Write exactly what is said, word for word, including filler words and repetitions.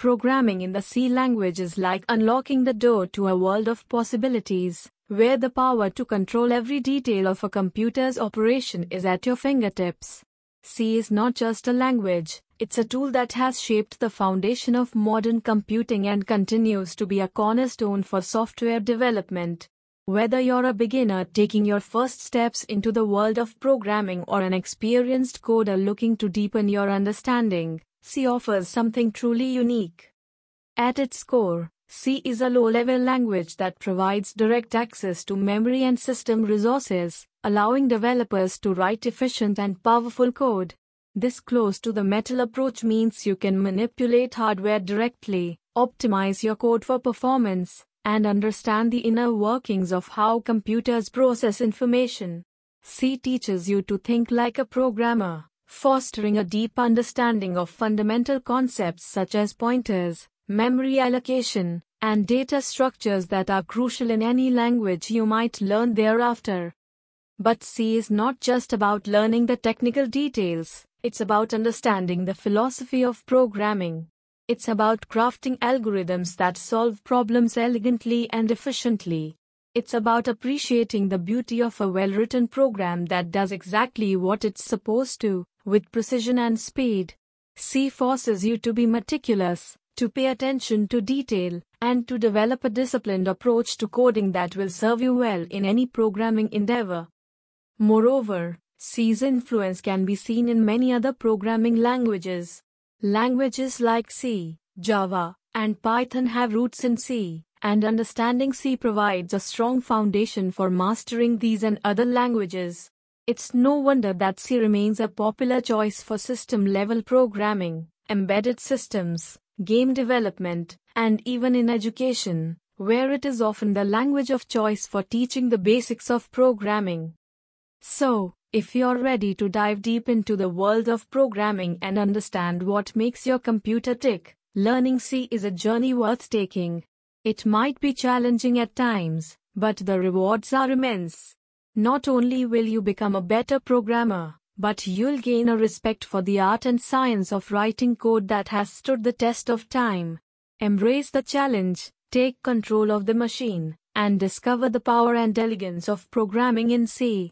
Programming in the C language is like unlocking the door to a world of possibilities, where the power to control every detail of a computer's operation is at your fingertips. C is not just a language, it's a tool that has shaped the foundation of modern computing and continues to be a cornerstone for software development. Whether you're a beginner taking your first steps into the world of programming or an experienced coder looking to deepen your understanding, C offers something truly unique. At its core, C is a low-level language that provides direct access to memory and system resources, allowing developers to write efficient and powerful code. This close-to-the-metal approach means you can manipulate hardware directly, optimize your code for performance, and understand the inner workings of how computers process information. C teaches you to think like a programmer, fostering a deep understanding of fundamental concepts such as pointers, memory allocation, and data structures that are crucial in any language you might learn thereafter. But C is not just about learning the technical details, it's about understanding the philosophy of programming. It's about crafting algorithms that solve problems elegantly and efficiently. It's about appreciating the beauty of a well-written program that does exactly what it's supposed to, with precision and speed. C forces you to be meticulous, to pay attention to detail, and to develop a disciplined approach to coding that will serve you well in any programming endeavor. Moreover, C's influence can be seen in many other programming languages. Languages like C, Java, and Python have roots in C, and understanding C provides a strong foundation for mastering these and other languages. It's no wonder that C remains a popular choice for system-level programming, embedded systems, game development, and even in education, where it is often the language of choice for teaching the basics of programming. So, if you're ready to dive deep into the world of programming and understand what makes your computer tick, learning C is a journey worth taking. It might be challenging at times, but the rewards are immense. Not only will you become a better programmer, but you'll gain a respect for the art and science of writing code that has stood the test of time. Embrace the challenge, take control of the machine, and discover the power and elegance of programming in C.